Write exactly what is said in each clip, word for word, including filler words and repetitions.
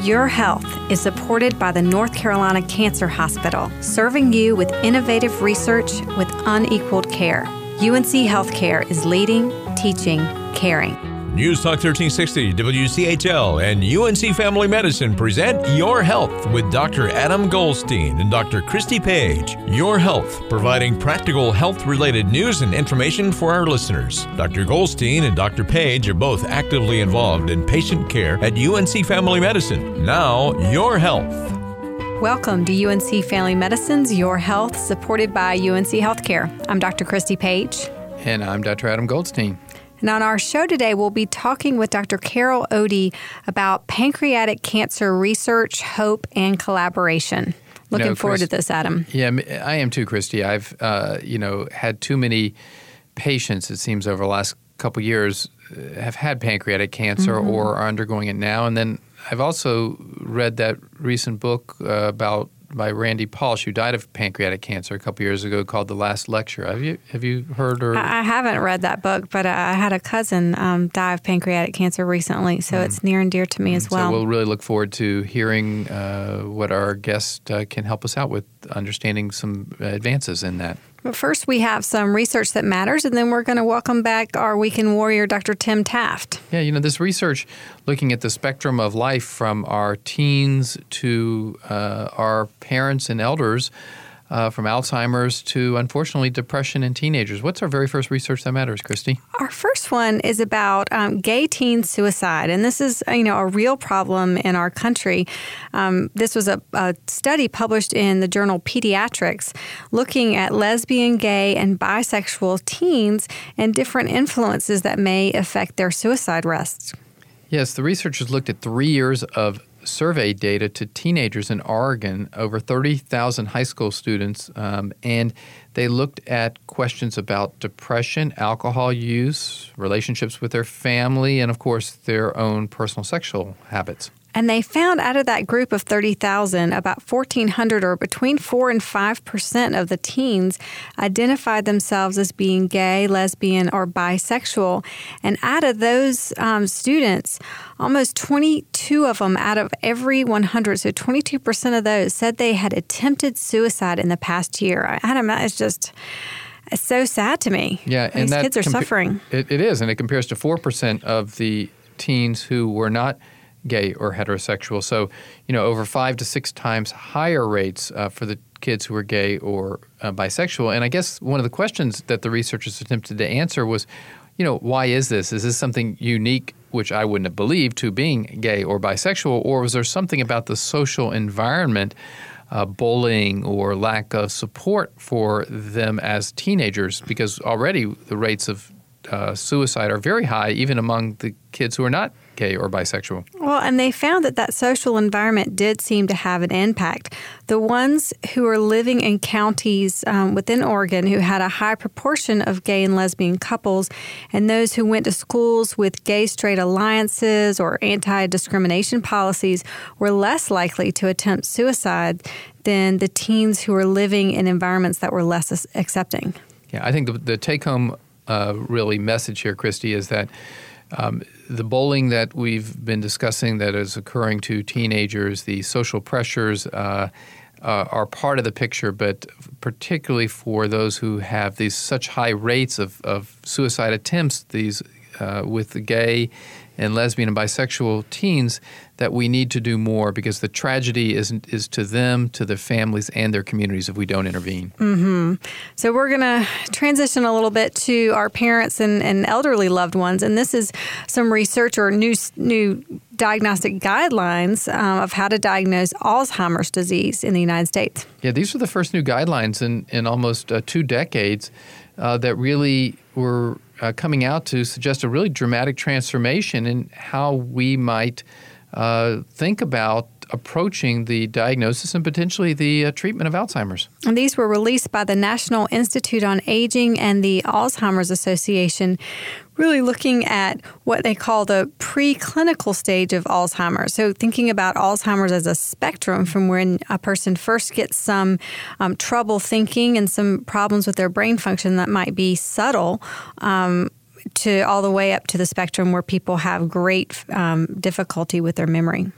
Your Health is supported by the North Carolina Cancer Hospital, serving you with innovative research with unequaled care. U N C Healthcare is leading, teaching, caring. News Talk thirteen sixty, W C H L, and U N C Family Medicine present Your Health with Doctor Adam Goldstein and Doctor Christy Page. Your Health, providing practical health-related news and information for our listeners. Doctor Goldstein and Doctor Page are both actively involved in patient care at U N C Family Medicine. Now, Your Health. Welcome to U N C Family Medicine's Your Health, supported by U N C Healthcare. I'm Doctor Christy Page. And I'm Doctor Adam Goldstein. And on our show today, we'll be talking with Doctor Carol Odie about pancreatic cancer research, hope, and collaboration. Looking no, forward Chris, to this, Adam. Yeah, I am too, Christy. I've, uh, you know, had too many patients, it seems, over the last couple of years uh, have had pancreatic cancer mm-hmm. or are undergoing it now. And then I've also read that recent book uh, about by Randy Pausch, who died of pancreatic cancer a couple years ago, called The Last Lecture. Have you have you heard or? I haven't read that book, but I had a cousin um, die of pancreatic cancer recently, so mm. it's near and dear to me as well. So we'll really look forward to hearing uh, what our guest uh, can help us out with, understanding some advances in that. But first, we have some research that matters, and then we're going to welcome back our weekend warrior, Doctor Tim Taft. Yeah, you know, this research looking at the spectrum of life from our teens to uh, our parents and elders, uh, from Alzheimer's to, unfortunately, depression in teenagers. What's our very first research that matters, Christy? Our first one is about um, gay teen suicide, and this is, you know, a real problem in our country. Um, this was a, a study published in the journal Pediatrics looking at lesbian, gay, and bisexual teens and different influences that may affect their suicide risk. Yes, the researchers looked at three years of survey data to teenagers in Oregon, over thirty thousand high school students, um, and they looked at questions about depression, alcohol use, relationships with their family, and, of course, their own personal sexual habits. And they found out of that group of thirty thousand, about fourteen hundred, or between four and five percent of the teens identified themselves as being gay, lesbian, or bisexual. And out of those um, students, almost twenty-two of them out of every one hundred, so twenty-two percent of those said they had attempted suicide in the past year. Adam, that is just... It's so sad to me. Yeah, These and that kids are compa- suffering. It, it is, and it compares to four percent of the teens who were not gay or heterosexual. So, you know, over five to six times higher rates uh, for the kids who were gay or uh, bisexual. And I guess one of the questions that the researchers attempted to answer was, you know, why is this? Is this something unique, which I wouldn't have believed, to being gay or bisexual, or was there something about the social environment, uh, bullying or lack of support for them as teenagers? Because already the rates of uh, suicide are very high, even among the kids who are not gay or bisexual. Well, and they found that that social environment did seem to have an impact. The ones who are living in counties um, within Oregon who had a high proportion of gay and lesbian couples, and those who went to schools with gay-straight alliances or anti-discrimination policies were less likely to attempt suicide than the teens who were living in environments that were less accepting. Yeah, I think the, the take-home uh, really message here, Christy, is that Um, the bullying that we've been discussing that is occurring to teenagers, the social pressures uh, uh, are part of the picture, but particularly for those who have these such high rates of, of suicide attempts, these uh, with the gay and lesbian and bisexual teens, that we need to do more because the tragedy is, is to them, to their families, and their communities if we don't intervene. Mm-hmm. So we're going to transition a little bit to our parents and, and elderly loved ones, and this is some research or new new diagnostic guidelines um, of how to diagnose Alzheimer's disease in the United States. Yeah, these were the first new guidelines in, in almost uh, two decades uh, that really were uh, coming out to suggest a really dramatic transformation in how we might uh, think about approaching the diagnosis and potentially the uh, treatment of Alzheimer's. And these were released by the National Institute on Aging and the Alzheimer's Association, really looking at what they call the preclinical stage of Alzheimer's. So thinking about Alzheimer's as a spectrum from when a person first gets some um, trouble thinking and some problems with their brain function that might be subtle, um, to all the way up to the spectrum where people have great um, difficulty with their memory.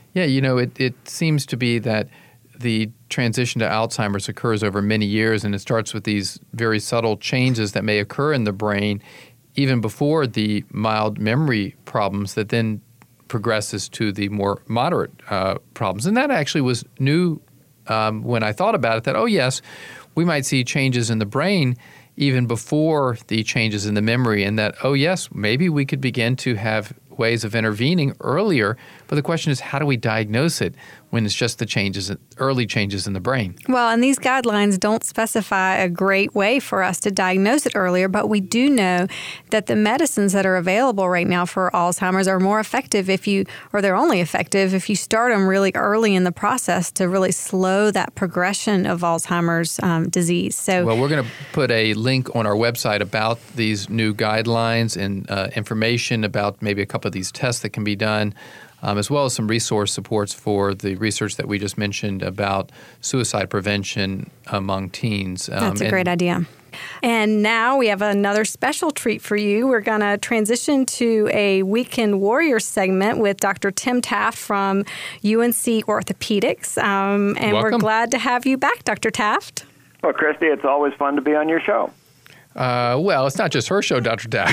Yeah, you know, it, it seems to be that the transition to Alzheimer's occurs over many years, and it starts with these very subtle changes that may occur in the brain even before the mild memory problems that then progresses to the more moderate uh, problems. And that actually was new um, when I thought about it, that, oh, yes, we might see changes in the brain even before the changes in the memory, and that, oh, yes, maybe we could begin to have ways of intervening earlier. But the question is, how do we diagnose it when it's just the changes, early changes in the brain? Well, and these guidelines don't specify a great way for us to diagnose it earlier, but we do know that the medicines that are available right now for Alzheimer's are more effective if you, or they're only effective if you start them really early in the process to really slow that progression of Alzheimer's um, disease. So, well, we're going to put a link on our website about these new guidelines and uh, information about maybe a couple of these tests that can be done. Um, as well as some resource supports for the research that we just mentioned about suicide prevention among teens. Um, That's a and, great idea. And now we have another special treat for you. We're going to transition to a Weekend Warrior segment with Doctor Tim Taft from U N C Orthopedics. Um, and Welcome. We're glad to have you back, Doctor Taft. Well, Christy, it's always fun to be on your show. Uh, well, it's not just her show, Doctor Taft.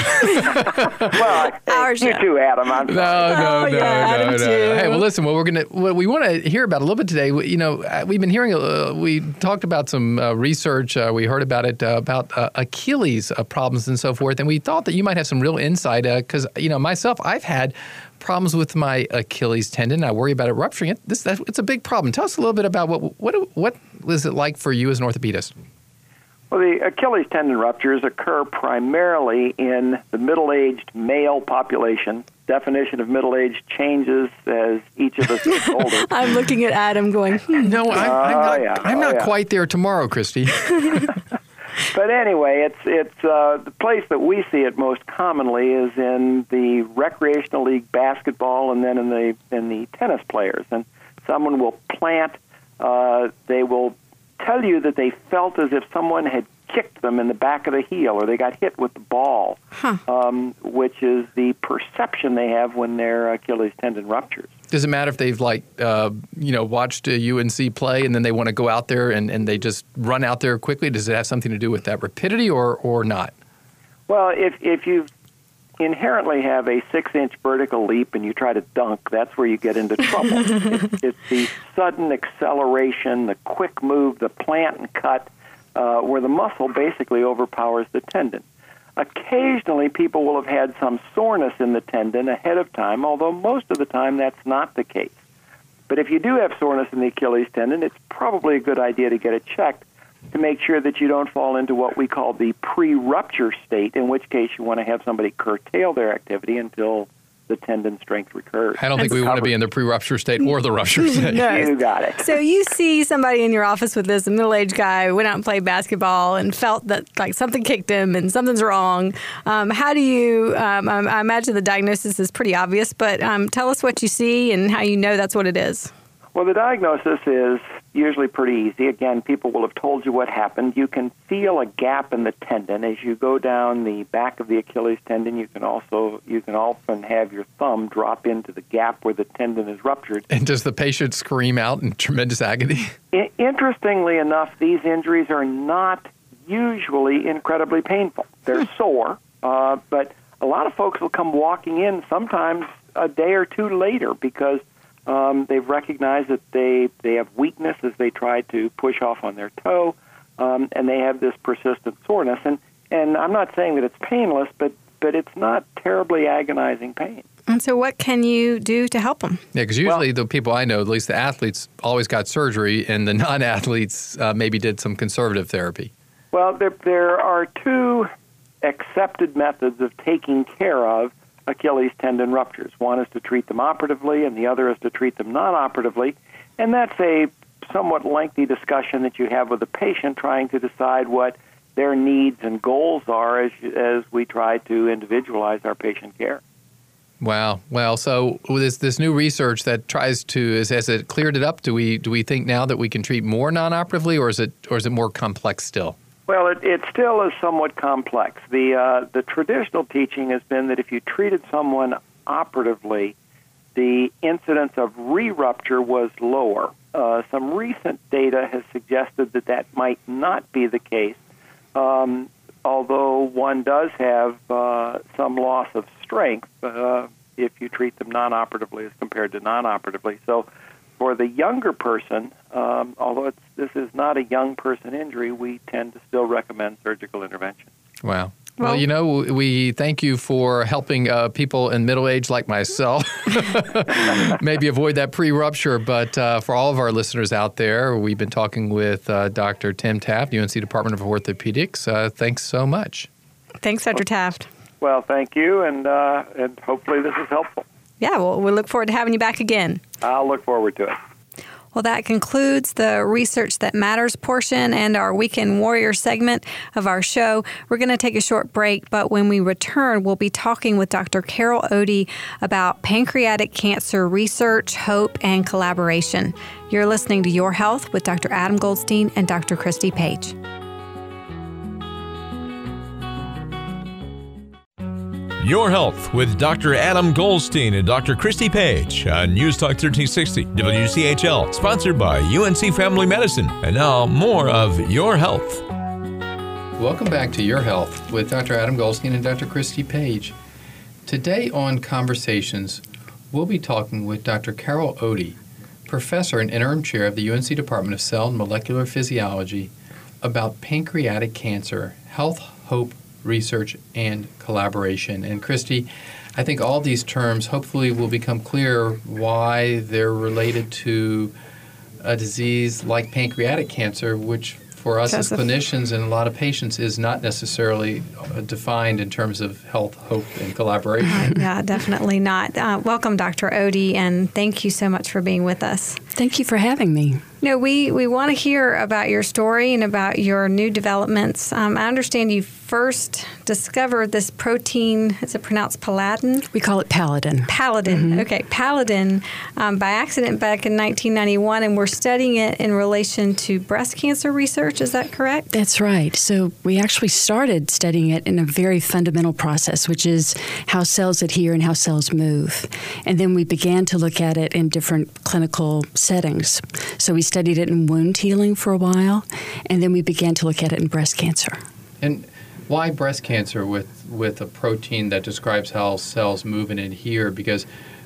Well, Our you show. too, Adam. I'm No, sorry. no, Oh, no, yeah, no, Adam no. too. Hey, well, listen. What we're gonna, what we want to hear about a little bit today. we- You know, uh, we've been hearing. Uh, we talked about some uh, research. Uh, we heard about it uh, about uh, Achilles uh, problems and so forth, and we thought that you might have some real insight because you know myself, I've had problems with my Achilles tendon. I worry about it rupturing. It. This, that, it's a big problem. Tell us a little bit about what what what was it like for you as an orthopedist? Well, the Achilles tendon ruptures occur primarily in the middle-aged male population. Definition of middle-aged changes as each of us gets older. I'm looking at Adam going, hmm. No, I'm, I'm Oh, not. yeah. I'm Oh, not yeah. quite there tomorrow, Christy. But anyway, it's it's uh, the place that we see it most commonly is in the recreational league basketball, and then in the in the tennis players. And someone will plant. Uh, they will tell you that they felt as if someone had kicked them in the back of the heel, or they got hit with the ball, Huh. um, which is the perception they have when their Achilles tendon ruptures. Does it matter if they've like uh, you know watched a U N C play and then they want to go out there and, and they just run out there quickly? Does it have something to do with that rapidity or or not? Well, if if you inherently have a six-inch vertical leap and you try to dunk, that's where you get into trouble. it's, it's the sudden acceleration, the quick move, the plant and cut, uh, where the muscle basically overpowers the tendon. Occasionally, people will have had some soreness in the tendon ahead of time, although most of the time that's not the case. But if you do have soreness in the Achilles tendon, it's probably a good idea to get it checked to make sure that you don't fall into what we call the pre-rupture state, in which case you want to have somebody curtail their activity until the tendon strength recurs. I don't think we want to be in the pre-rupture state or the rupture state. No. You got it. So you see somebody in your office with this, a middle-aged guy who went out and played basketball and felt that like something kicked him and something's wrong. Um, how do you, um, I I imagine the diagnosis is pretty obvious, but um, tell us what you see and how you know that's what it is. Well, the diagnosis is usually pretty easy. Again, people will have told you what happened. You can feel a gap in the tendon as you go down the back of the Achilles tendon. You can also you can often have your thumb drop into the gap where the tendon is ruptured. And does the patient scream out in tremendous agony? I- interestingly enough, these injuries are not usually incredibly painful. They're sore, uh, but a lot of folks will come walking in sometimes a day or two later because Um, they've recognized that they, they have weakness as they try to push off on their toe, um, and they have this persistent soreness. And, and I'm not saying that it's painless, but, but it's not terribly agonizing pain. And so what can you do to help them? Yeah, because usually the people I know, at least the athletes, always got surgery, and the non-athletes uh, maybe did some conservative therapy. Well, there, there are two accepted methods of taking care of Achilles tendon ruptures. One is to treat them operatively, and the other is to treat them non-operatively. And that's a somewhat lengthy discussion that you have with the patient trying to decide what their needs and goals are as, as we try to individualize our patient care. Wow. Well, so with this this new research that tries to is has it cleared it up? Do we do we think now that we can treat more non-operatively, or is it or is it more complex still? Well, it, it still is somewhat complex. The uh, the traditional teaching has been that if you treated someone operatively, the incidence of re-rupture was lower. Uh, some recent data has suggested that that might not be the case, um, although one does have uh, some loss of strength uh, if you treat them non-operatively as compared to non-operatively. So for the younger person, um, although it's, this is not a young person injury, we tend to still recommend surgical intervention. Wow. Well, you know, we thank you for helping uh, people in middle age like myself maybe avoid that pre-rupture. But uh, for all of our listeners out there, we've been talking with uh, Doctor Tim Taft, U N C Department of Orthopedics. Uh, thanks so much. Thanks, Doctor Taft. Well, thank you, and uh, and hopefully this is helpful. Yeah, well, we look forward to having you back again. I'll look forward to it. Well, that concludes the Research That Matters portion and our Weekend Warrior segment of our show. We're going to take a short break, but when we return, we'll be talking with Doctor Carol Odie about pancreatic cancer research, hope, and collaboration. You're listening to Your Health with Doctor Adam Goldstein and Doctor Christy Page. Your Health with Doctor Adam Goldstein and Doctor Christy Page on News Talk thirteen sixty W C H L, sponsored by U N C Family Medicine. And now, more of Your Health. Welcome back to Your Health with Doctor Adam Goldstein and Doctor Christy Page. Today on Conversations, we'll be talking with Doctor Carol Odie, Professor and Interim Chair of the U N C Department of Cell and Molecular Physiology, about pancreatic cancer, health, hope, research, and collaboration. And Christy, I think all these terms hopefully will become clear why they're related to a disease like pancreatic cancer, which for us as clinicians and a lot of patients is not necessarily defined in terms of health, hope, and collaboration. Uh, yeah, definitely not. Uh, welcome, Doctor Odie, and thank you so much for being with us. Thank you for having me. No, we, we want to hear about your story and about your new developments. Um, I understand you first discovered this protein, is it pronounced paladin? We call it paladin. Paladin, mm-hmm. Okay, paladin um, by accident back in nineteen ninety-one, and we're studying it in relation to breast cancer research, is that correct? That's right. So we actually started studying it in a very fundamental process, which is how cells adhere and how cells move. And then we began to look at it in different clinical settings. So we studied it in wound healing for a while, and then we began to look at it in breast cancer. And why breast cancer with, with a protein that describes how cells move and adhere? Because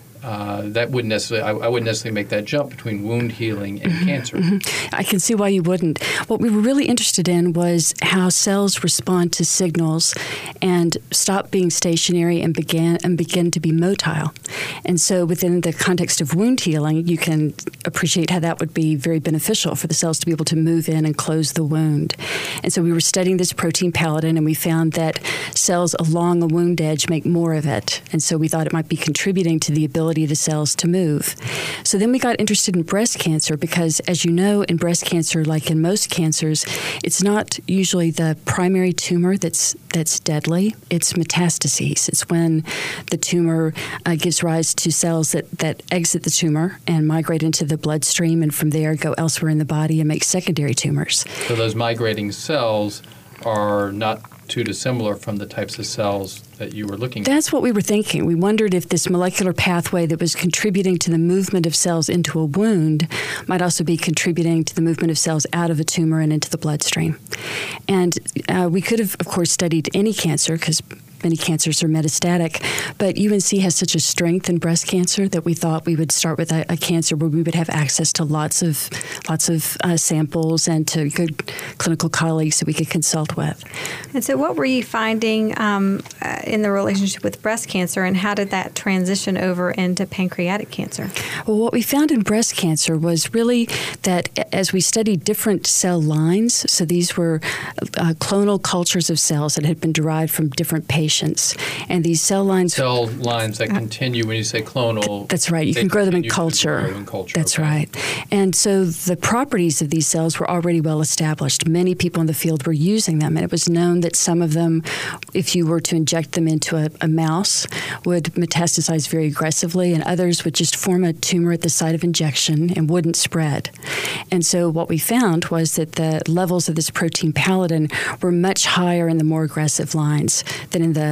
uh, that wouldn't necessarily, I, I wouldn't necessarily make that jump between wound healing and cancer. Mm-hmm. I can see why you wouldn't. What we were really interested in was how cells respond to signals and stop being stationary and began and begin to be motile. And so within the context of wound healing, you can appreciate how that would be very beneficial for the cells to be able to move in and close the wound. And so we were studying this protein paladin, and we found that cells along a wound edge make more of it. And so we thought it might be contributing to the ability of the cells to move. So then we got interested in breast cancer because, as you know, in breast cancer, like in most cancers, it's not usually the primary tumor that's that's deadly. It's metastases. It's when the tumor uh, gives rise to cells that, that exit the tumor and migrate into the bloodstream, and from there go elsewhere in the body and make secondary tumors. So those migrating cells are not too dissimilar from the types of cells that you were looking at. That's what we were thinking. We wondered if this molecular pathway that was contributing to the movement of cells into a wound might also be contributing to the movement of cells out of a tumor and into the bloodstream. And uh, we could have, of course, studied any cancer because many cancers are metastatic, but U N C has such a strength in breast cancer that we thought we would start with a, a cancer where we would have access to lots of lots of uh, samples and to good clinical colleagues that we could consult with. And so what were you finding um, uh, in the relationship with breast cancer, and how did that transition over into pancreatic cancer? Well, what we found in breast cancer was really that as we studied different cell lines, so these were uh, clonal cultures of cells that had been derived from different patients. And these cell lines... Cell lines that continue, when you say clonal... That's right. You can grow them in culture. in culture. That's okay. right. And so the properties of these cells were already well established. Many people in the field were using them, and it was known that some of them, if you were to inject them into a, a mouse, would metastasize very aggressively, and others would just form a tumor at the site of injection and wouldn't spread. And so what we found was that the levels of this protein paladin were much higher in the more aggressive lines than in the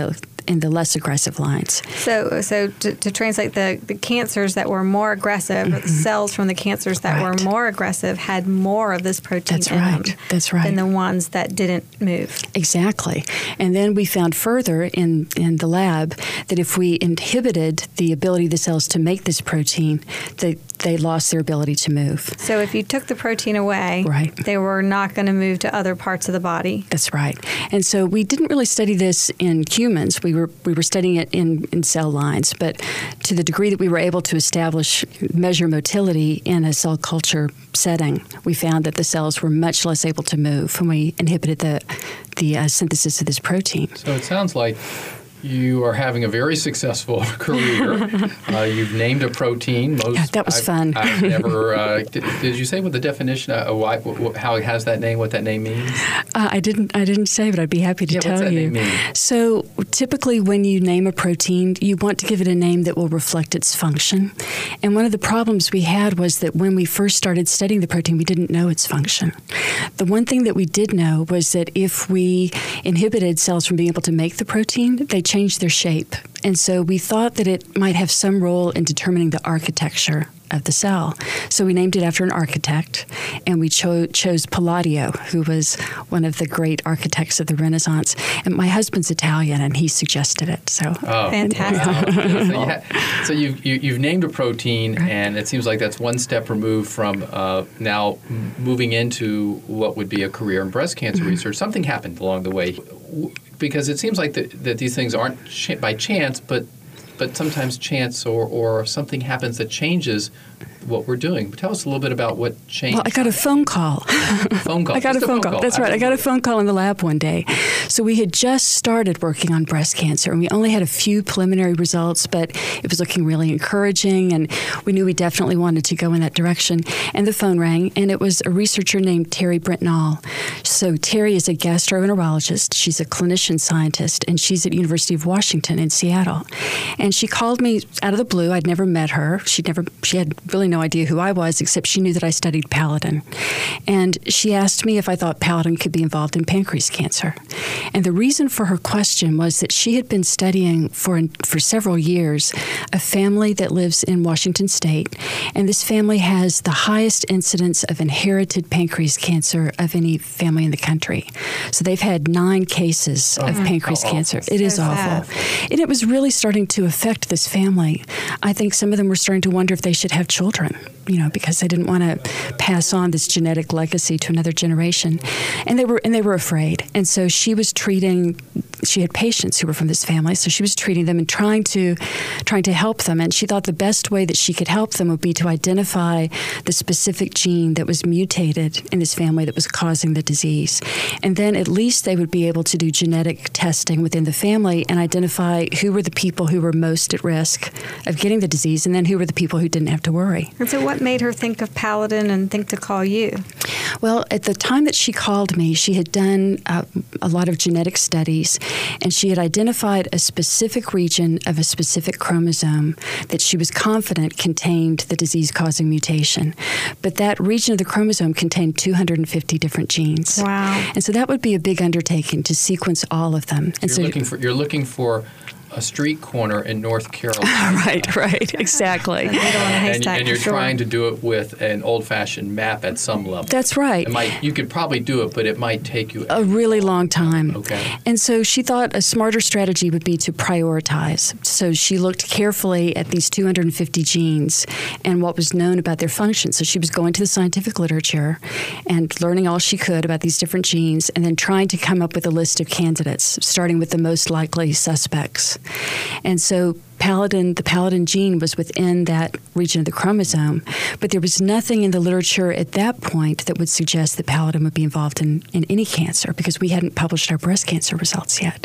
in the less aggressive lines. So, so to, to translate, the, the cancers that were more aggressive, mm-hmm. or the cells from the cancers that right. were more aggressive had more of this protein That's in right. them That's right. than the ones that didn't move. Exactly. And then we found further in, in the lab that if we inhibited the ability of the cells to make this protein, they, they lost their ability to move. So if you took the protein away, right. they were not going to move to other parts of the body. That's right. And so we didn't really study this in humans. We were we were studying it in, in cell lines, but to the degree that we were able to establish, measure motility in a cell culture setting, we found that the cells were much less able to move when we inhibited the, the uh, synthesis of this protein. So it sounds like you are having a very successful career. uh, you've named a protein. Most, yeah, that was I've, fun. I've never. Uh, did, did you say what the definition? Uh, why, wh- how it has that name? What that name means? Uh, I didn't. I didn't say, but I'd be happy to yeah, tell what's that you. Name mean? So typically, when you name a protein, you want to give it a name that will reflect its function. And one of the problems we had was that when we first started studying the protein, we didn't know its function. The one thing that we did know was that if we inhibited cells from being able to make the protein, they changed their shape. And so we thought that it might have some role in determining the architecture of the cell. So we named it after an architect, and we cho- chose Palladio, who was one of the great architects of the Renaissance. And my husband's Italian, and he suggested it. So oh, fantastic. Wow. so, yeah, so you've, you, you've named a protein, and it seems like that's one step removed from uh, now moving into what would be a career in breast cancer mm-hmm. research. Something happened along the way, because it seems like that, that these things aren't ch- by chance, but but sometimes chance or, or something happens that changes what we're doing. Tell us a little bit about what changed. Well, I got a phone call. phone call. I got Just a phone call. call. That's right. I got a phone call in the lab one day. So we had just started working on breast cancer, and we only had a few preliminary results, but it was looking really encouraging, and we knew we definitely wanted to go in that direction. And the phone rang, and it was a researcher named Terry Brentnall. So Terry is a gastroenterologist. She's a clinician scientist, and she's at University of Washington in Seattle. And she called me out of the blue. I'd never met her. She'd never. She had really no idea who I was, except she knew that I studied Paladin. And she asked me if I thought Paladin could be involved in pancreas cancer. And the reason for her question was that she had been studying for for several years a family that lives in Washington State, and this family has the highest incidence of inherited pancreas cancer of any family in the country. So they've had nine cases oh, of pancreas cancer. Awful. It is so awful. Sad. And it was really starting to affect this family. I think some of them were starting to wonder if they should have children, you know, because they didn't want to pass on this genetic legacy to another generation. And they were and they were afraid. And so she was treating she had patients who were from this family, so she was treating them and trying to trying to help them. And she thought the best way that she could help them would be to identify the specific gene that was mutated in this family that was causing the disease. And then at least they would be able to do genetic testing within the family and identify who were the people who were most at risk of getting the disease, and then who were the people who didn't have to worry. And so what made her think of Paladin and think to call you? Well, at the time that she called me, she had done uh, a lot of genetic studies, and she had identified a specific region of a specific chromosome that she was confident contained the disease-causing mutation. But that region of the chromosome contained two hundred fifty different genes. Wow. And so that would be a big undertaking to sequence all of them. And you're so looking for you're looking for a street corner in North Carolina. right, right, exactly. and, and, and you're sure. trying to do it with an old-fashioned map at some level. That's right. It might, you could probably do it, but it might take you a really long time. Okay. And so she thought a smarter strategy would be to prioritize. So she looked carefully at these two hundred fifty genes and what was known about their function. So she was going to the scientific literature and learning all she could about these different genes, and then trying to come up with a list of candidates, starting with the most likely suspects. And so Paladin, the Paladin gene was within that region of the chromosome, but there was nothing in the literature at that point that would suggest that Paladin would be involved in, in any cancer, because we hadn't published our breast cancer results yet.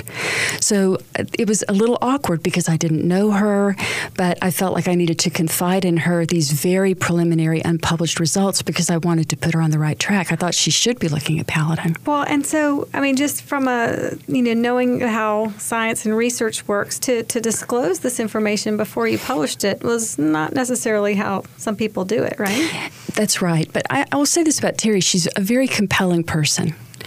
So it was a little awkward because I didn't know her, but I felt like I needed to confide in her these very preliminary unpublished results because I wanted to put her on the right track. I thought she should be looking at Paladin. Well, and so, I mean, just from a, you know, knowing how science and research works, to, to disclose this information before you published it was not necessarily how some people do it, right? That's right. But I, I will say this about Terry. She's a very compelling person.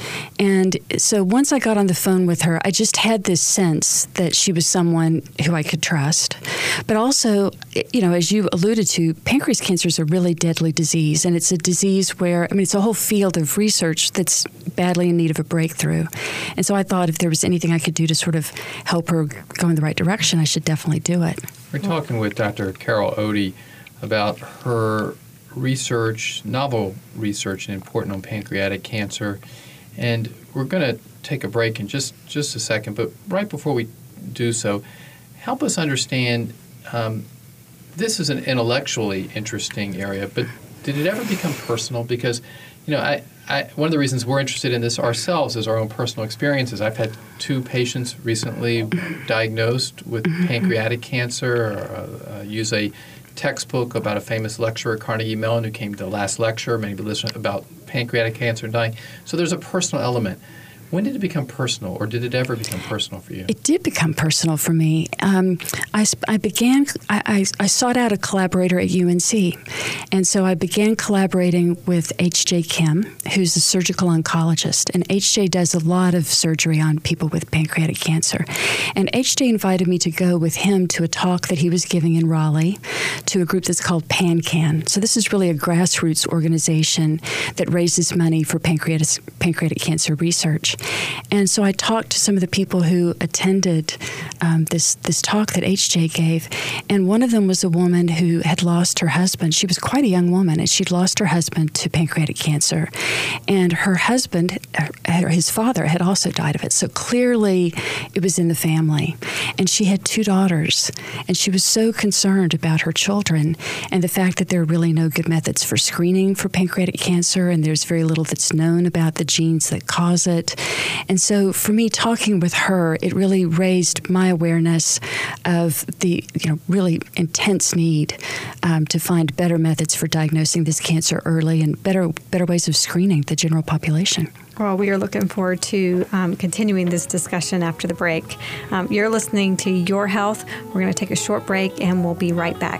And so once I got on the phone with her, I just had this sense that she was someone who I could trust. But also, you know, as you alluded to, pancreas cancer is a really deadly disease. And it's a disease where, I mean, it's a whole field of research that's badly in need of a breakthrough. And so I thought if there was anything I could do to sort of help her go in the right direction, I should definitely do it. We're talking with Doctor Carol Ode about her research, novel research and important on pancreatic cancer. And we're going to take a break in just, just a second, but right before we do so, help us understand, um, this is an intellectually interesting area, but did it ever become personal? Because, you know, I, I, one of the reasons we're interested in this ourselves is our own personal experiences. I've had two patients recently diagnosed with pancreatic cancer, or, uh, use a textbook about a famous lecturer at Carnegie Mellon who came to the last lecture, many people listen about pancreatic cancer and dying. So there's a personal element. When did it become personal, or did it ever become personal for you? It did become personal for me. Um, I, I began, I, I, I sought out a collaborator at U N C, and so I began collaborating with H J Kim, who's a surgical oncologist, and H J does a lot of surgery on people with pancreatic cancer. And H J invited me to go with him to a talk that he was giving in Raleigh to a group that's called PanCan. So this is really a grassroots organization that raises money for pancreatic, pancreatic cancer research. And so I talked to some of the people who attended um, this this talk that H J gave, and one of them was a woman who had lost her husband. She was quite a young woman, and she'd lost her husband to pancreatic cancer. And her husband, his father, had also died of it. So clearly it was in the family. And she had two daughters, and she was so concerned about her children and the fact that there are really no good methods for screening for pancreatic cancer, and there's very little that's known about the genes that cause it. And so for me, talking with her, it really raised my awareness of the, you know, really intense need um, to find better methods for diagnosing this cancer early and better better ways of screening the general population. Well, we are looking forward to um, continuing this discussion after the break. Um, you're listening to Your Health. We're going to take a short break, and we'll be right back.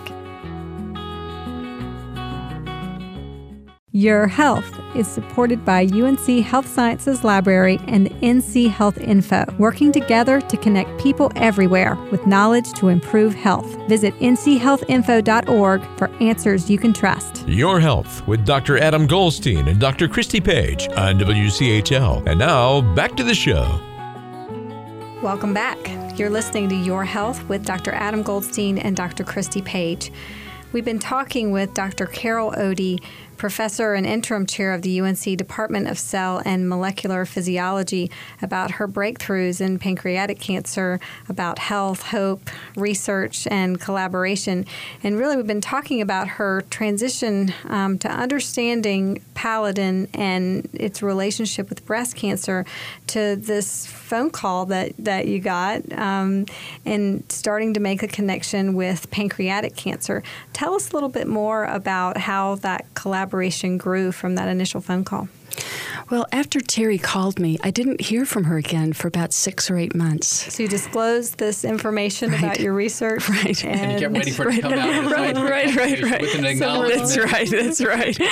Your Health is supported by U N C Health Sciences Library and N C Health Info, working together to connect people everywhere with knowledge to improve health. Visit N C health info dot org for answers you can trust. Your Health with Doctor Adam Goldstein and Doctor Christy Page on W C H L. And now, back to the show. Welcome back. You're listening to Your Health with Doctor Adam Goldstein and Doctor Christy Page. We've been talking with Doctor Carol Ode, professor and interim chair of the U N C Department of Cell and Molecular Physiology, about her breakthroughs in pancreatic cancer, about health, hope, research, and collaboration. And really, we've been talking about her transition um, to understanding Paladin and its relationship with breast cancer, to this phone call that, that you got, um, and starting to make a connection with pancreatic cancer. Tell us a little bit more about how that collaboration grew from that initial phone call. Well, after Terry called me, I didn't hear from her again for about six or eight months. So you disclosed this information right. about your research. Right. And, and you kept waiting for right. it to come out. Right, right, right, right. With an So acknowledgement. that's right, that's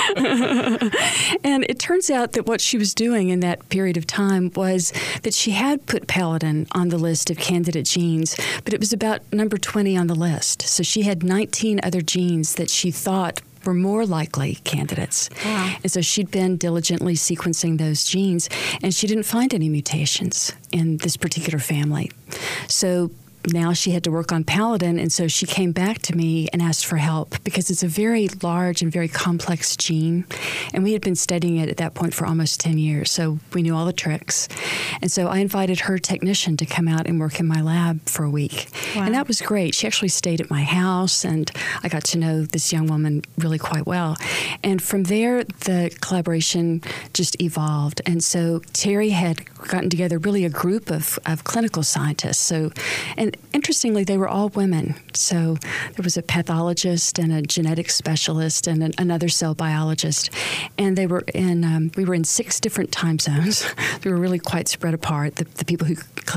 right. And it turns out that what she was doing in that period of time was that she had put Paladin on the list of candidate genes, but it was about number twenty on the list. So she had nineteen other genes that she thought were more likely candidates. Wow. And so she'd been diligently sequencing those genes, and she didn't find any mutations in this particular family. So now she had to work on Paladin, and so she came back to me and asked for help because it's a very large and very complex gene, and we had been studying it at that point for almost ten years, so we knew all the tricks. And so I invited her technician to come out and work in my lab for a week. Wow. And that was great. She actually stayed at my house, and I got to know this young woman really quite well. And from there, the collaboration just evolved. And so Terry had gotten together really a group of, of clinical scientists. So, and interestingly, they were all women. So there was a pathologist and a genetic specialist and an, another cell biologist. And they were in, um, we were in six different time zones. We were really quite spread apart, the, the people who cl-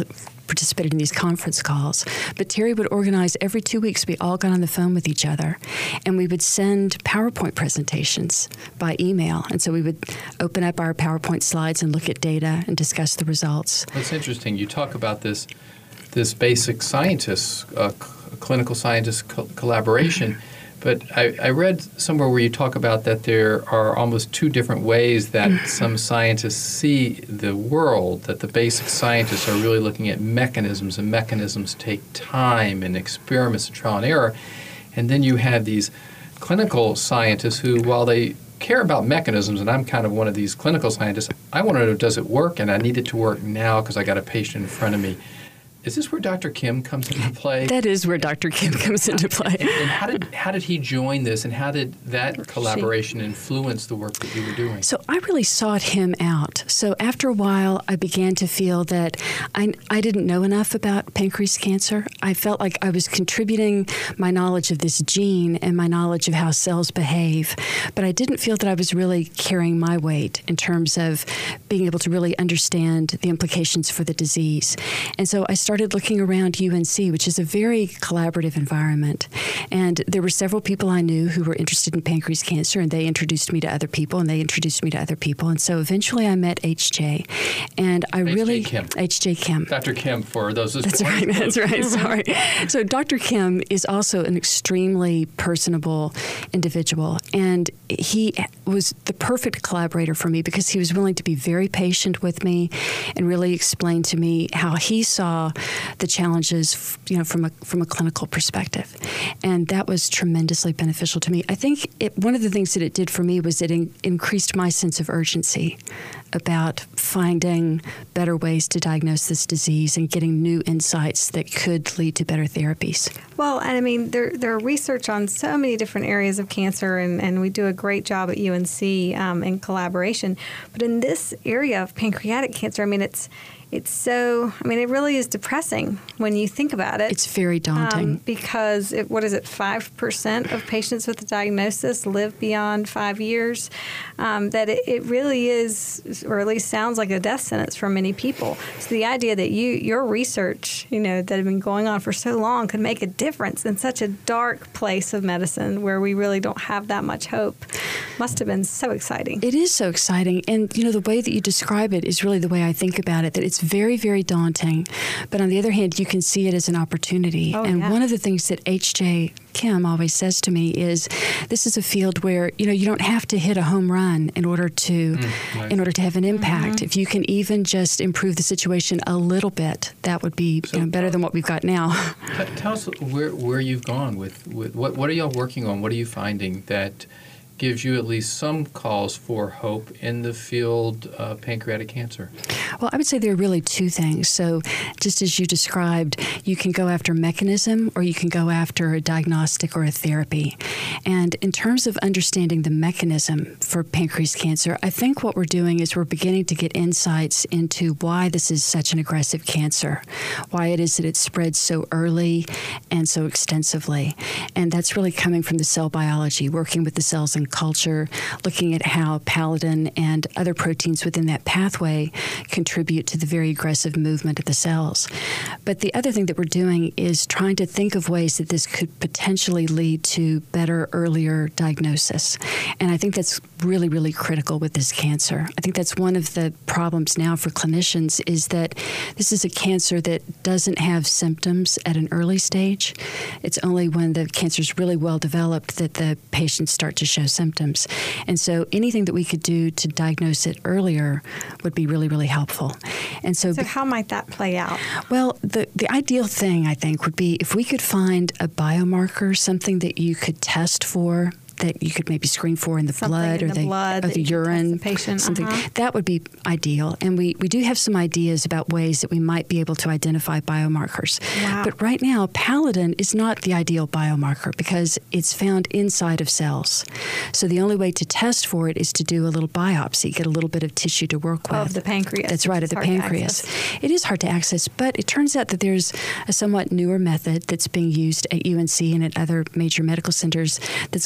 participated in these conference calls. But Terry would organize every two weeks, we all got on the phone with each other, and we would send PowerPoint presentations by email. And so we would open up our PowerPoint slides and look at data and discuss the results. That's interesting. You talk about this this basic scientist, uh, c- clinical scientist co- collaboration, but I, I read somewhere where you talk about that there are almost two different ways that some scientists see the world, that the basic scientists are really looking at mechanisms, and mechanisms take time and experiments and trial and error. And then you have these clinical scientists who, while they care about mechanisms, and I'm kind of one of these clinical scientists, I want to know, does it work? And I need it to work now because I got a patient in front of me. Is this where Doctor Kim comes into play? That is where Doctor Kim comes into play. And, and how did how did he join this, and how did that collaboration influence the work that you were doing? So I really sought him out. So after a while, I began to feel that I, I didn't know enough about pancreas cancer. I felt like I was contributing my knowledge of this gene and my knowledge of how cells behave, but I didn't feel that I was really carrying my weight in terms of being able to really understand the implications for the disease. And so I started started looking around U N C, which is a very collaborative environment. And there were several people I knew who were interested in pancreas cancer, and they introduced me to other people, and they introduced me to other people. And so eventually I met H J. And I H J really... Kim. H J Kim. Doctor Kim, for those... That's right, that's right, sorry. So Doctor Kim is also an extremely personable individual, and he was the perfect collaborator for me because he was willing to be very patient with me and really explain to me how he saw the challenges, you know, from a from a clinical perspective, and that was tremendously beneficial to me. I think it, one of the things that it did for me was it in, increased my sense of urgency about finding better ways to diagnose this disease and getting new insights that could lead to better therapies. Well, and I mean, there there are research on so many different areas of cancer, and, and we do a great job at U N C um, in collaboration. But in this area of pancreatic cancer, I mean, it's It's so, I mean, it really is depressing when you think about it. It's very daunting. Um, because, it, what is it, five percent of patients with the diagnosis live beyond five years. Um, that it, it really is, or at least sounds like a death sentence for many people. So the idea that you your research, you know, that had been going on for so long could make a difference in such a dark place of medicine where we really don't have that much hope must have been so exciting. It is so exciting. And, you know, the way that you describe it is really the way I think about it, that it's very, very daunting. But on the other hand, you can see it as an opportunity. Oh, and yeah. one of the things that H J Kim always says to me is, this is a field where, you know, you don't have to hit a home run in order to mm, nice. in order to have an impact. Mm-hmm. If you can even just improve the situation a little bit, that would be so, you know, better than what we've got now. T- tell us where where you've gone with, with what what are y'all working on? What are you finding that gives you at least some cause for hope in the field of pancreatic cancer? Well, I would say there are really two things. So just as you described, you can go after mechanism or you can go after a diagnostic or a therapy. And in terms of understanding the mechanism for pancreas cancer, I think what we're doing is we're beginning to get insights into why this is such an aggressive cancer, why it is that it spreads so early and so extensively. And that's really coming from the cell biology, working with the cells and culture, looking at how pallidin and other proteins within that pathway contribute to the very aggressive movement of the cells. But the other thing that we're doing is trying to think of ways that this could potentially lead to better, earlier diagnosis. And I think that's really, really critical with this cancer. I think that's one of the problems now for clinicians is that this is a cancer that doesn't have symptoms at an early stage. It's only when the cancer is really well developed that the patients start to show symptoms. And so anything that we could do to diagnose it earlier would be really, really helpful. And so, so how might that play out? Well, the, the ideal thing, I think, would be if we could find a biomarker, something that you could test for, that you could maybe screen for in the something blood in or the, the, blood or the urine, the patient. something uh-huh. that would be ideal. And we, we do have some ideas about ways that we might be able to identify biomarkers. Wow. But right now, pallidin is not the ideal biomarker because it's found inside of cells. So the only way to test for it is to do a little biopsy, get a little bit of tissue to work with. Of the pancreas. That's right, of the pancreas. It is hard to access, but it turns out that there's a somewhat newer method that's being used at U N C and at other major medical centers that's called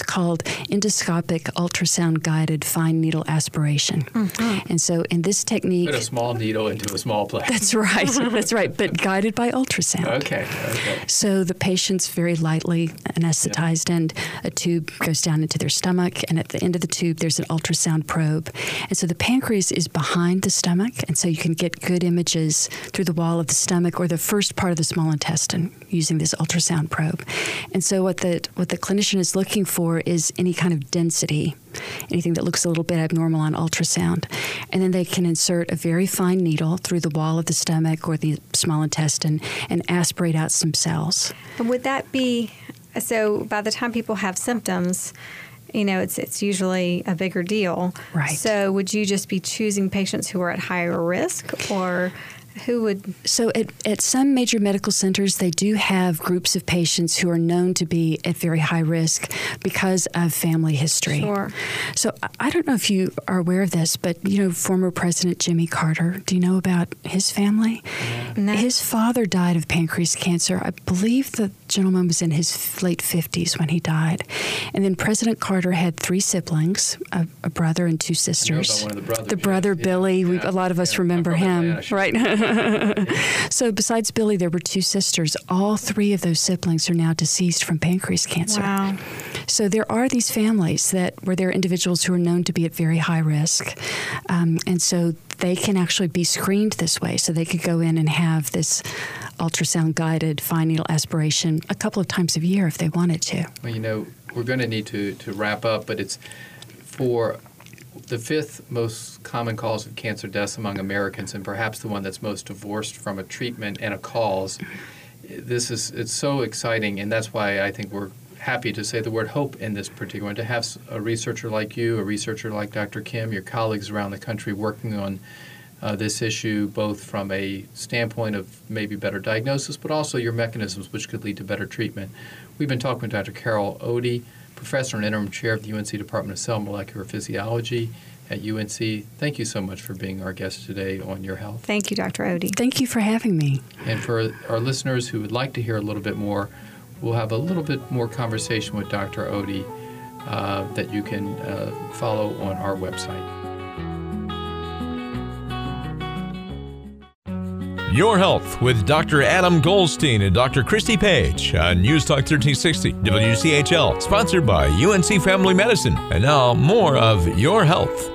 endoscopic ultrasound-guided fine needle aspiration. Mm-hmm. And so in this technique... Put a small needle into a small place. That's right. That's right. But guided by ultrasound. Okay. Okay. So the patient's very lightly anesthetized, yeah. and a tube goes down into their stomach, and at the end of the tube, there's an ultrasound probe. And so the pancreas is behind the stomach, and so you can get good images through the wall of the stomach or the first part of the small intestine using this ultrasound probe. And so what the what the clinician is looking for is any kind of density, anything that looks a little bit abnormal on ultrasound. And then they can insert a very fine needle through the wall of the stomach or the small intestine and aspirate out some cells. And would that be, so by the time people have symptoms, you know, it's it's usually a bigger deal. Right. So would you just be choosing patients who are at higher risk, or who would? So at, at some major medical centers, they do have groups of patients who are known to be at very high risk because of family history. Sure. So I don't know if you are aware of this, but, you know, former President Jimmy Carter, do you know about his family? No. His father died of pancreas cancer. I believe the gentleman was in his late fifties when he died. And then President Carter had three siblings, a, a brother and two sisters. I know about one of the brothers. The brother, yes. Billy, yeah. we, a lot of us yeah. remember him, Atlanta, right? So besides Billy, there were two sisters. All three of those siblings are now deceased from pancreas cancer. Wow. So there are these families that where there are individuals who are known to be at very high risk. Um, and so they can actually be screened this way. So they could go in and have this ultrasound-guided fine needle aspiration a couple of times a year if they wanted to. Well, you know, we're going to need to, to wrap up, but it's for the fifth most common cause of cancer deaths among Americans, and perhaps the one that's most divorced from a treatment and a cause. This is it's so exciting, and that's why I think we're happy to say the word hope in this particular one. To have a researcher like you, a researcher like Doctor Kim, your colleagues around the country working on uh, this issue, both from a standpoint of maybe better diagnosis, but also your mechanisms which could lead to better treatment. We've been talking with Doctor Carol Odie, Professor and Interim Chair of the U N C Department of Cell Molecular Physiology at U N C. Thank you so much for being our guest today on Your Health. Thank you, Doctor Odie. Thank you for having me. And for our listeners who would like to hear a little bit more, we'll have a little bit more conversation with Doctor Odie uh, that you can uh, follow on our website. Your Health with Doctor Adam Goldstein and Doctor Christy Page on News Talk thirteen sixty W C H L, sponsored by U N C Family Medicine. And now, more of Your Health.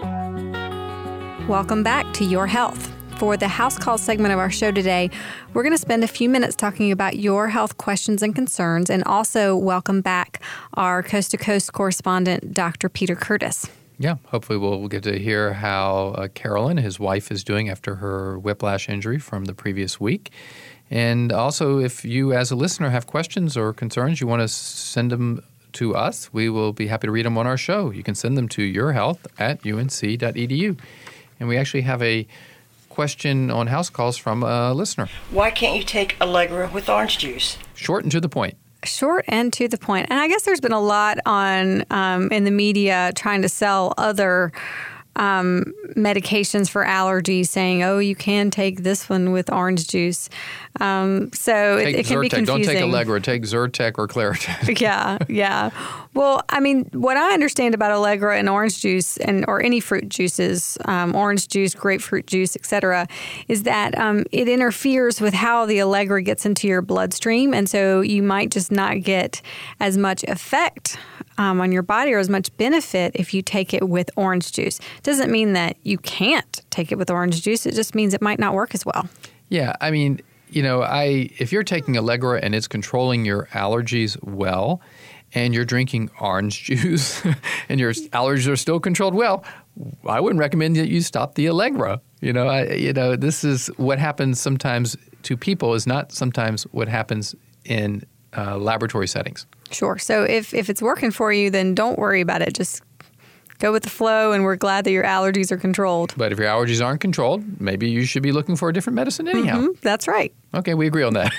Welcome back to Your Health. For the House Call segment of our show today, we're going to spend a few minutes talking about your health questions and concerns, and also welcome back our Coast to Coast correspondent, Doctor Peter Curtis. Yeah, hopefully we'll, we'll get to hear how uh, Carolyn, his wife, is doing after her whiplash injury from the previous week. And also, if you as a listener have questions or concerns, you want to send them to us, we will be happy to read them on our show. You can send them to yourhealth at U N C dot E D U. And we actually have a question on House Calls from a listener. Why can't you take Allegra with orange juice? Short and to the point. Short and to the point. And I guess there's been a lot on um, in the media trying to sell other um, medications for allergies, saying, oh, you can take this one with orange juice. Um, so it, it can Zyrtec. be confusing. Don't take Allegra. Take Zyrtec or Claritin. yeah, yeah. Well, I mean, what I understand about Allegra and orange juice, and or any fruit juices, um, orange juice, grapefruit juice, et cetera, is that um, it interferes with how the Allegra gets into your bloodstream, and so you might just not get as much effect um, on your body or as much benefit if you take it with orange juice. It doesn't mean that you can't take it with orange juice. It just means it might not work as well. Yeah, I mean, you know, I if you're taking Allegra and it's controlling your allergies well, and you're drinking orange juice and your allergies are still controlled well, I wouldn't recommend that you stop the Allegra. You know, I, you know, this is what happens sometimes to people is not sometimes what happens in uh, laboratory settings. Sure. So if, if it's working for you, then don't worry about it. Just go with the flow, and we're glad that your allergies are controlled. But if your allergies aren't controlled, maybe you should be looking for a different medicine anyhow. Mm-hmm, that's right. Okay, we agree on that.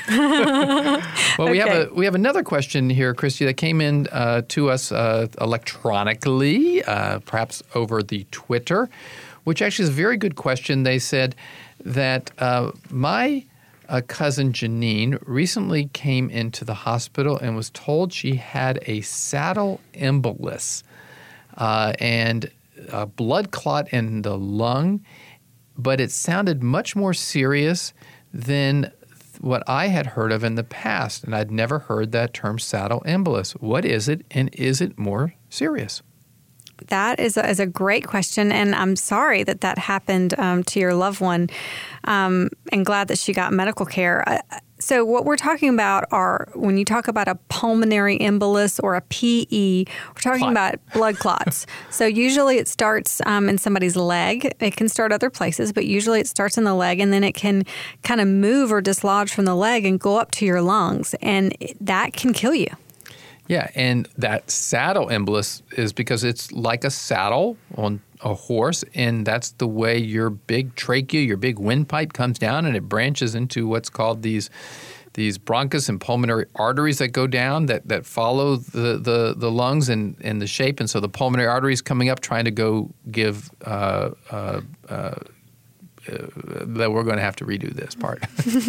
Well, we Okay. have a we have another question here, Christy, that came in uh, to us uh, electronically, uh, perhaps over the Twitter, which actually is a very good question. They said that uh, my uh, cousin Janine recently came into the hospital and was told she had a saddle embolus uh, and a blood clot in the lung, but it sounded much more serious than what I had heard of in the past, and I'd never heard that term saddle embolus. What is it, and is it more serious? That is a, is a great question, and I'm sorry that that happened um, to your loved one, um, and glad that she got medical care. Uh, so what we're talking about are, when you talk about a pulmonary embolus or a P E, we're talking Clot. about blood clots. So usually it starts um, in somebody's leg. It can start other places, but usually it starts in the leg, and then it can kind of move or dislodge from the leg and go up to your lungs, and that can kill you. Yeah, and that saddle embolus is because it's like a saddle on a horse, and that's the way your big trachea, your big windpipe comes down, and it branches into what's called these these bronchus and pulmonary arteries that go down that, that follow the, the, the lungs and, and the shape. And so the pulmonary artery is coming up trying to go give uh, uh, uh, Uh, that we're going to have to redo this part.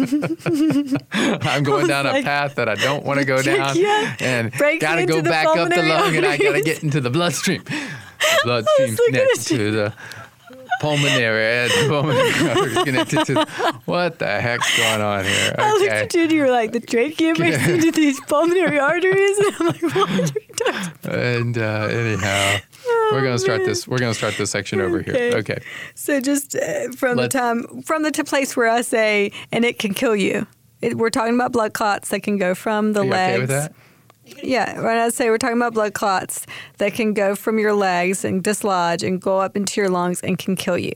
I'm going down like, a path that I don't want to go down, yeah, and break got to go into the back up the pulmonary lung, and I got to arteries. get into the bloodstream. Bloodstream looking connected at you. to the pulmonary, and the pulmonary arteries connected to. What the heck's going on here? I looked Okay. at you and you were like, the trachea breaks into these pulmonary arteries. And I'm like, what are you talking about? And uh, anyhow, we're going to start man. this. We're going to start this section over Okay. here. Okay. So just uh, from Let's- the time, from the t- place where I say, and it can kill you. It, we're talking about blood clots that can go from the Are you legs. okay with that? Yeah, when I say we're talking about blood clots that can go from your legs and dislodge and go up into your lungs and can kill you.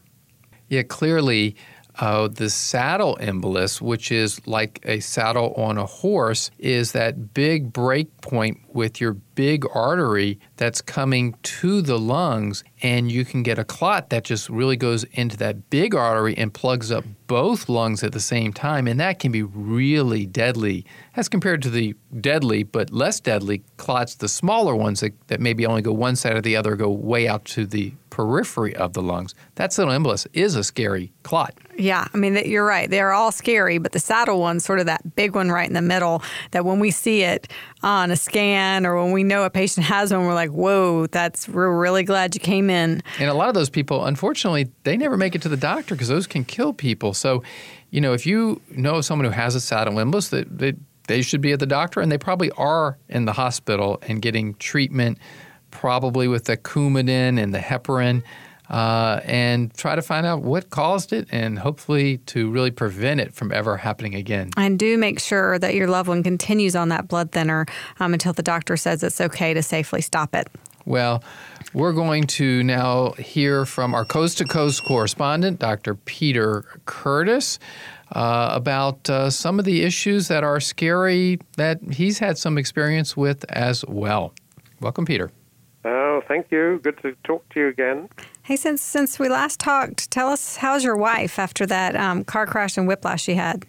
Yeah, clearly, uh, the saddle embolus, which is like a saddle on a horse, is that big break point with your big artery that's coming to the lungs, and you can get a clot that just really goes into that big artery and plugs up both lungs at the same time, and that can be really deadly as compared to the deadly but less deadly clots, the smaller ones that, that maybe only go one side or the other, go way out to the periphery of the lungs. That saddle embolus is a scary clot. Yeah, I mean, you're right. They're all scary, but the saddle one's sort of that big one right in the middle that when we see it on a scan or when we know a patient has one, we're like, whoa, that's we're really glad you came in. And a lot of those people, unfortunately, they never make it to the doctor because those can kill people. So, you know, if you know of someone who has a saddle embolus, that they, they should be at the doctor, and they probably are in the hospital and getting treatment, probably with the Coumadin and the heparin, uh, and try to find out what caused it and hopefully to really prevent it from ever happening again. And do make sure that your loved one continues on that blood thinner um, until the doctor says it's okay to safely stop it. Well, we're going to now hear from our Coast to Coast correspondent, Doctor Peter Curtis, uh, about uh, some of the issues that are scary that he's had some experience with as well. Welcome, Peter. Oh, thank you. Good to talk to you again. Hey, since since we last talked, tell us, how's your wife after that um, car crash and whiplash she had?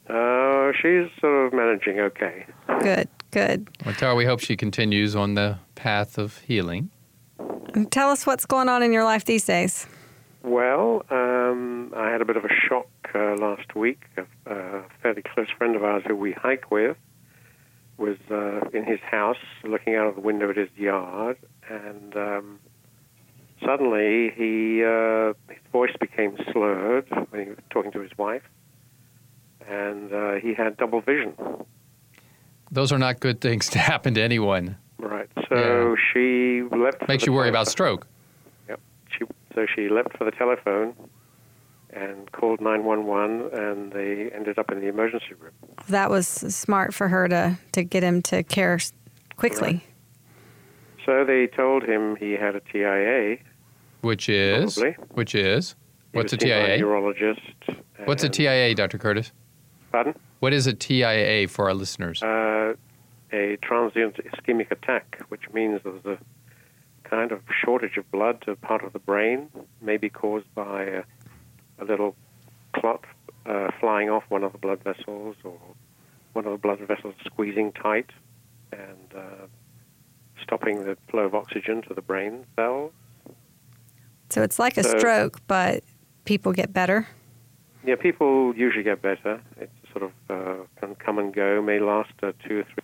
Uh, she's sort of managing okay. Good, good. Well, Tara, we hope she continues on the path of healing. And tell us what's going on in your life these days. Well, um, I had a bit of a shock uh, last week. A, a fairly close friend of ours who we hike with was uh, in his house looking out of the window at his yard, and um, suddenly he uh, his voice became slurred when he was talking to his wife, and uh, he had double vision. Those are not good things to happen to anyone. Right. So Yeah. she left. for Makes the you worry about telephone. stroke. Yep. She, so she left for the telephone and called nine one one, and they ended up in the emergency room. That was smart for her to, to get him to care quickly. Right. So they told him he had a T I A. Which is? Probably. Which is? He What's a was seen by T I A? neurologist. What's a and- T I A, Doctor Curtis? Pardon? What is a T I A for our listeners? Uh, a transient ischemic attack, which means there's a kind of shortage of blood to part of the brain, maybe caused by a, a little clot uh, flying off one of the blood vessels, or one of the blood vessels squeezing tight and uh, stopping the flow of oxygen to the brain cells. So it's like a So- stroke, but people get better. yeah, people usually get better. It's sort of uh, can come and go, may last uh, two or three.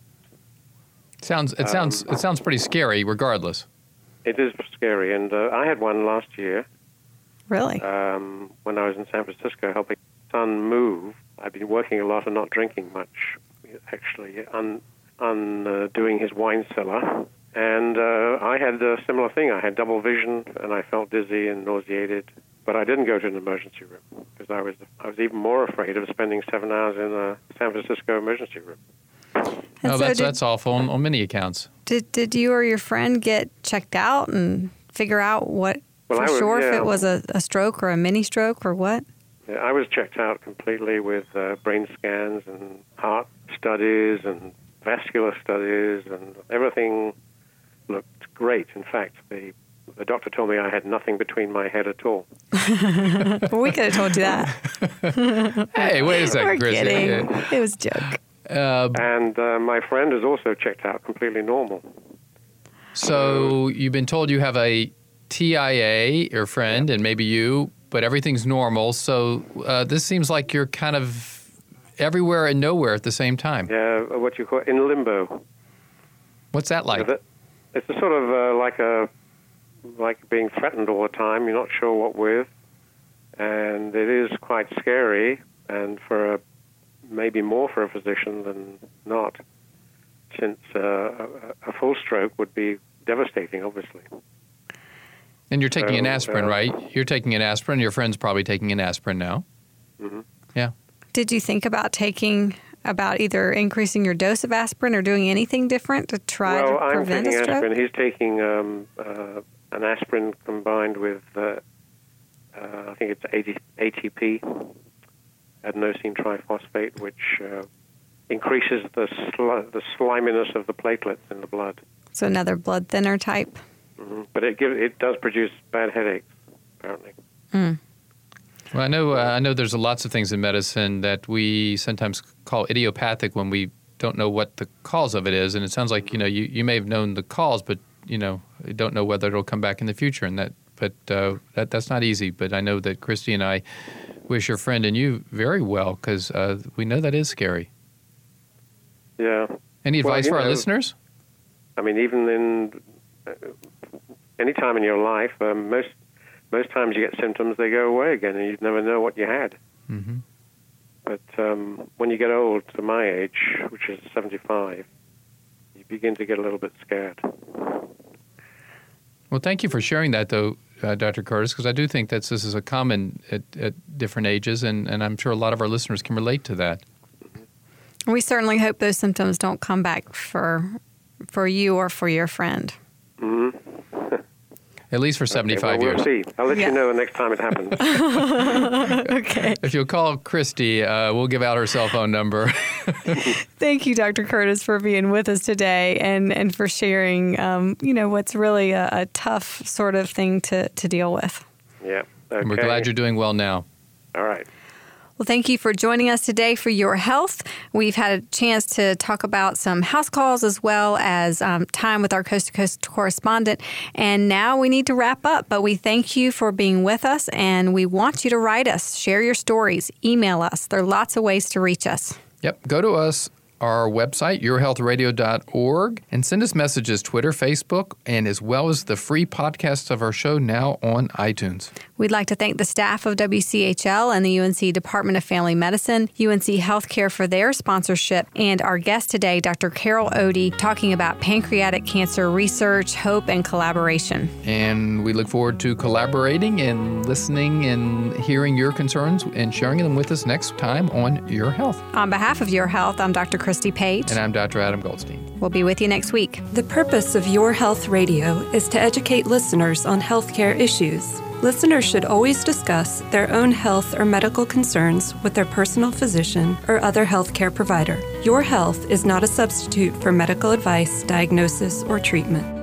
Sounds it sounds Um, it sounds pretty scary, regardless. It is scary, and uh, I had one last year Really? um, when I was in San Francisco helping my son move. I'd been working a lot and not drinking much, actually, on, on uh, doing his wine cellar. And uh, I had a similar thing. I had double vision, and I felt dizzy and nauseated. But I didn't go to an emergency room because I was I was even more afraid of spending seven hours in a San Francisco emergency room. And No, so that's did, that's awful on, on many accounts. did did you or your friend get checked out and figure out what Well, for I was- sure if yeah. it was a, a stroke or a mini stroke or what? Yeah, I was checked out completely with uh, brain scans and heart studies and vascular studies, and everything looked great. In fact, the the doctor told me I had nothing between my head at all. Well, we could have told you that. Hey, wait a We're second, Chris. kidding. It was a joke. Uh, And uh, my friend is also checked out completely normal. so you've been told you have a T I A, your friend, and maybe you, but everything's normal. So uh, this seems like you're kind of everywhere and nowhere at the same time. Yeah, what you call in limbo. What's that like? It's a sort of uh, like a like being threatened all the time. You're not sure what with, and it is quite scary. And for a, maybe more for a physician than not, since uh, a, a full stroke would be devastating, obviously. And you're taking an So, aspirin, uh, right? You're taking an aspirin. Your friend's probably taking an aspirin now. Mm-hmm. Yeah. Did you think about taking about either increasing your dose of aspirin or doing anything different to try well, to I'm prevent taking a stroke? aspirin. He's taking um, uh, an aspirin combined with, uh, uh, I think it's A T P, adenosine triphosphate, which uh, increases the sli- the sliminess of the platelets in the blood. So another blood thinner type. Mm-hmm. But it gives, it does produce bad headaches, apparently. Mm. Well, I know. Uh, I know. There's lots of things in medicine that we sometimes call idiopathic when we don't know what the cause of it is, and it sounds like you know you, you may have known the cause, but you know you don't know whether it'll come back in the future, and that. But uh, that that's not easy. But I know that Christy and I wish your friend and you very well because uh, we know that is scary. Yeah. Any Well, advice you for our know, listeners? I mean, even in uh, any time in your life, um, most most times you get symptoms, they go away again, and you never know what you had. Mm-hmm. But um, when you get old, to my age, which is seventy-five, you begin to get a little bit scared. Well, thank you for sharing that, though, uh, Doctor Curtis, because I do think that this is a common at, at different ages, and, and I'm sure a lot of our listeners can relate to that. We certainly hope those symptoms don't come back for for you or for your friend. Mm-hmm. At least for seventy-five okay, well, we'll years. see. I'll let Yeah. you know the next time it happens. Okay. If you'll call Christy, uh, we'll give out her cell phone number. Thank you, Doctor Curtis, for being with us today and, and for sharing, um, you know, what's really a, a tough sort of thing to, to deal with. Yeah. Okay. And we're glad you're doing well now. All right. Well, thank you for joining us today for Your Health. We've had a chance to talk about some house calls as well as um, time with our Coast to Coast correspondent. And now we need to wrap up, but we thank you for being with us and we want you to write us, share your stories, email us. There are lots of ways to reach us. Yep. Go to us, our website, your health radio dot org, and send us messages, Twitter, Facebook, and as well as the free podcasts of our show now on iTunes. We'd like to thank the staff of W C H L and the U N C Department of Family Medicine, U N C Healthcare for their sponsorship, and our guest today, Doctor Carol Odie, talking about pancreatic cancer research, hope, and collaboration. And we look forward to collaborating and listening and hearing your concerns and sharing them with us next time on Your Health. On behalf of Your Health, I'm Doctor Christy Page. And I'm Doctor Adam Goldstein. We'll be with you next week. The purpose of Your Health Radio is to educate listeners on healthcare issues. Listeners should always discuss their own health or medical concerns with their personal physician or other healthcare provider. Your Health is not a substitute for medical advice, diagnosis, or treatment.